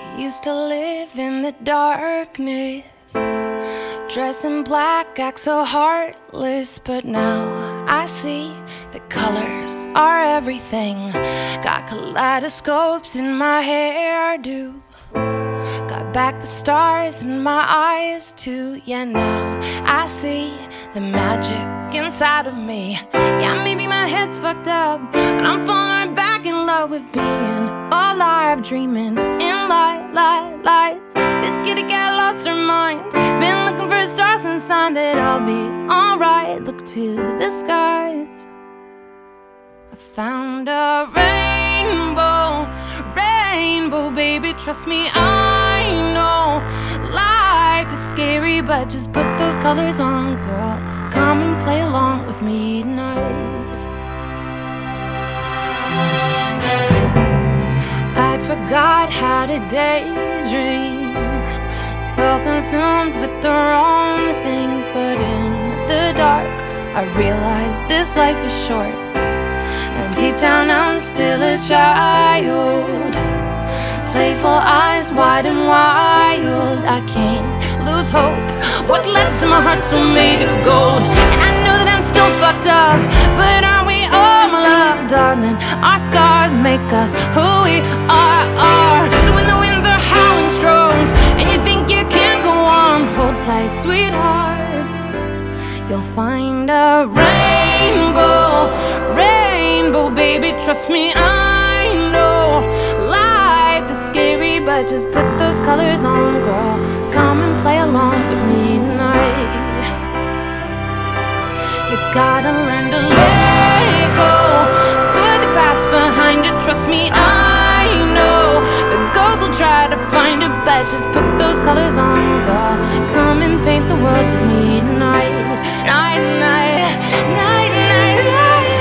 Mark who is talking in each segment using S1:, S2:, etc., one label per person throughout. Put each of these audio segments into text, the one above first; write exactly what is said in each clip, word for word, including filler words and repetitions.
S1: Used to live in the darkness, dress in black, act so heartless. But now I see the colors are everything. Got kaleidoscopes in my hairdo, got back the stars in my eyes too. Yeah, now I see the magic inside of me. Yeah, maybe my head's fucked up, but I'm falling back in love with being alive, dreaming in light, light, lights. This kitty got lost her mind, been looking for stars and sign that I'll be alright. Look to the skies, I found a rainbow, rainbow, baby, trust me, I know life is scary, but just put those colors on, girl. Come and play along with me tonight. I'd forgot how to daydream, so consumed with the wrong things. But in the dark I realized this life is short, and deep down I'm still a child. Playful eyes wide and wild, I can't lose hope. What's left of my heart still made of gold, and I know that I'm still fucked up, but aren't we all, my love, darling? Our scars make us who we are, are. So when the winds are howling strong and you think you can't go on, hold tight, sweetheart, you'll find a rainbow, rainbow, baby, trust me, I know life is scary, but just put those colors on, girl. Come and play along with me tonight. You gotta learn to let go, put the past behind you, trust me, I know the ghosts will try to find you, but just put those colors on, girl. Come and paint the world with me tonight. Night, night, night, night, night.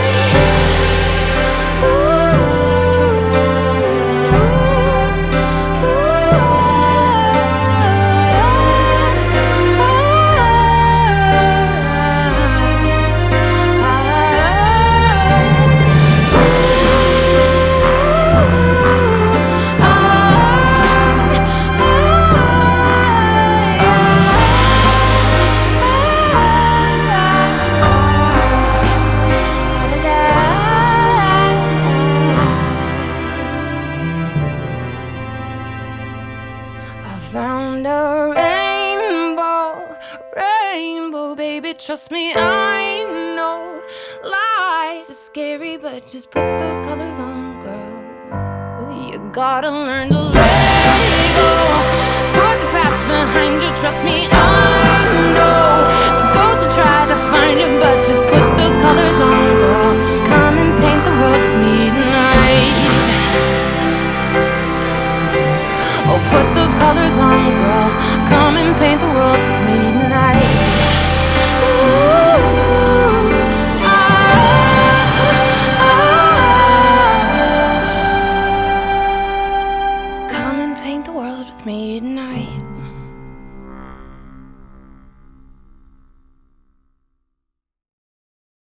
S1: Found a rainbow, rainbow, baby, trust me, I know life is scary, but just put those colors on, girl. You gotta learn to let go, put the past behind you, trust me, I know the ghosts will try to find you, but just put those colors on, girl. Come and paint the world with me tonight. Oh, put those colors on, girl.